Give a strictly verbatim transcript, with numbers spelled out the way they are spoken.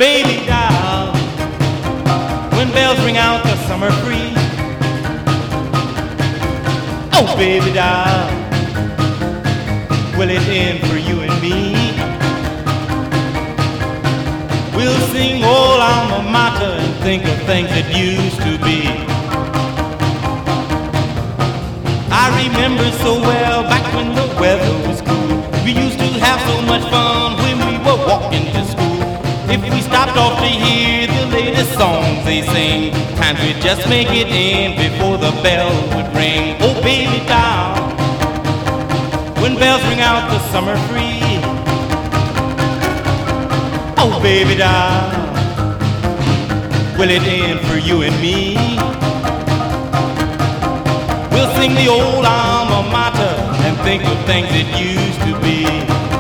baby doll. When bells ring out the summer breeze. Oh, baby doll, will it end for you and me? We'll sing old alma mater and think of things that used to be. I remember so well back when the weather was cool. We used to have so much fun when we were walking to school. If we stopped off to hear the latest songs they sing, times we'd just make it in before the bell would ring. Oh, baby doll, when bells ring out the summer breeze. Oh, baby doll, will it end for you and me? We'll sing the old alma mater and think of things that used to be.